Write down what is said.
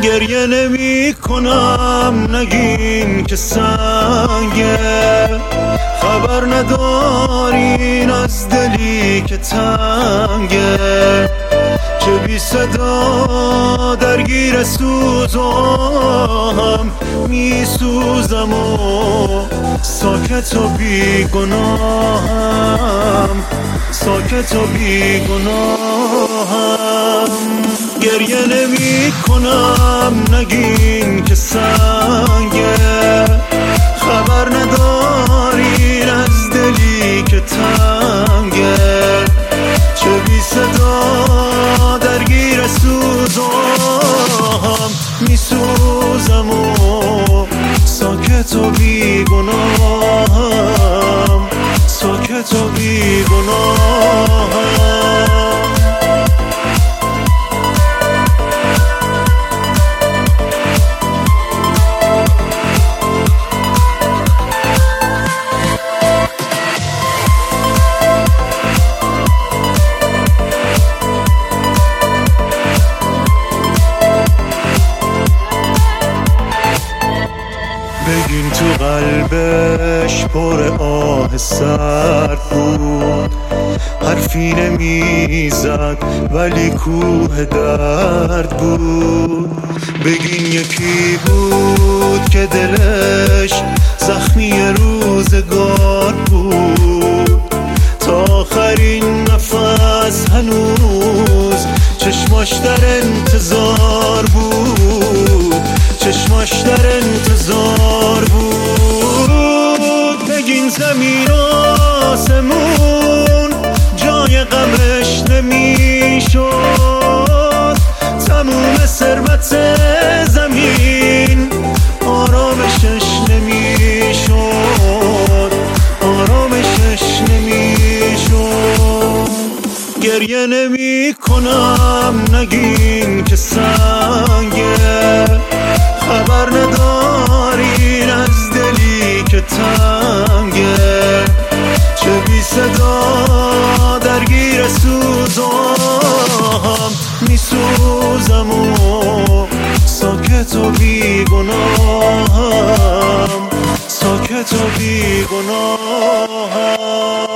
گریه نمی کنم نگین که سنگه، خبر ندارین از دلی که تنگه، که بی صدا درگیر سوزم می سوزم و ساکت و بی گناهم، ساکت و بی گناهم. گریه نمی کنم نگین که سنگه، خبر ندارین از دلی که تنگه، چه بی صدا درگیر سوزم می سوزم و ساکت و بی گناهم، ساکت و بی گناهم. بگین تو قلبش پر آه سرد بود، حرفی نمیزد ولی کوه درد بود. بگین یکی بود که دلش زخمی روزگار بود، تا آخرین نفس هنوز چشماش در انتظار بود، چشماش در انتظار بود. بگین زمین و آسمون جای غمش نمیشد، تموم ثروت زمین آرامشش نمیشد، آرامشش نمیشد. گریه نمی کنم نگین که سنگه، خبر ندارین از دلی که تنگه، چه بی صدا درگیر سوزم می سوزم و ساکت و بی گناهم، ساکت و بی گناهم.